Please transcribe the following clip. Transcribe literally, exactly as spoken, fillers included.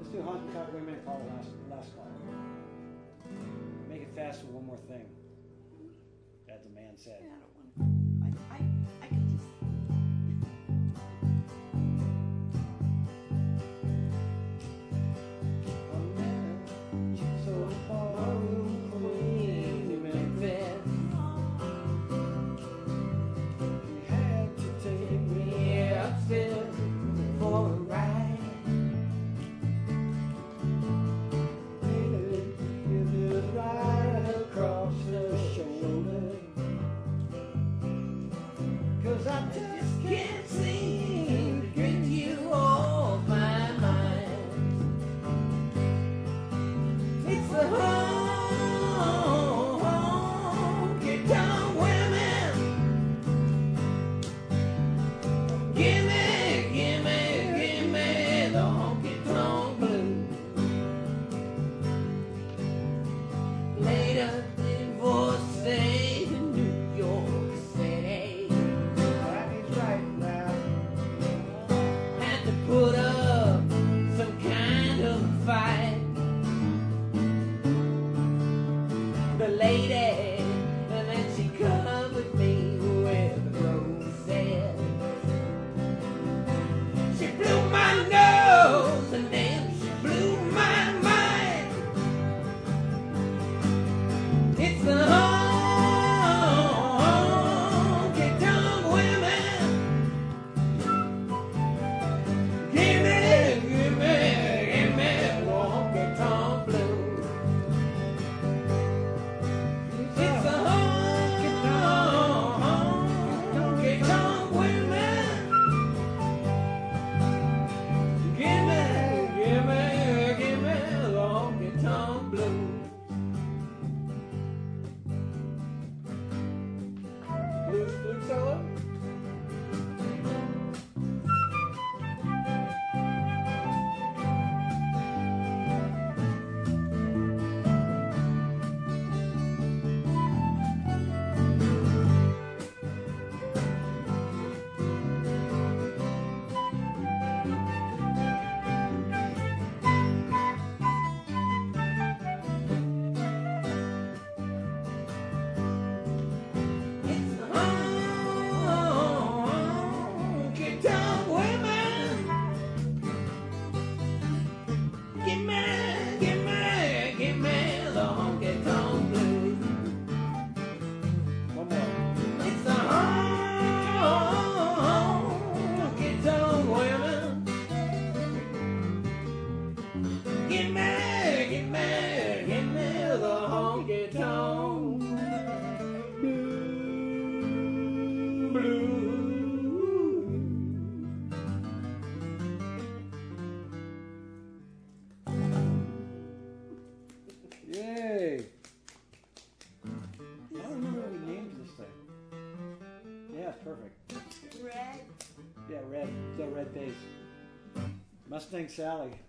Let's do Honky Tonk Women and call the last, last call. Make it fast with one more thing. As the man said. Yeah, I don't want to. I, I, I could just. So far away in Memphis, you had to take me upstairs for a ride. You lived right across the shoulder, 'cause I just can't seem to get you off my mind. It's the honky tonk women. Gimme, gimme, gimme the honky tonk blues. Later divorced in New York City. That is right now. Had to put up some kind of fight. The lady, and then she covered me with roses. She blew my nose, and then she blew my mind. It's the honky tonk women. Gimme, gimme, gimme the honky tonk blues. It's the honky tonk women. Gimme, gimme, gimme the honky tonk blues. Blues, blues solo. It's the honky tonk women. Gimme, gimme, gimme the honky tonk blues. One more. It's the honky tonk women. Gimme, gimme, gimme the honky tonk blues. Yay! I don't remember what we named this thing. Yeah, it's perfect. Red. Yeah, red. It's a red base. Mustang Sally.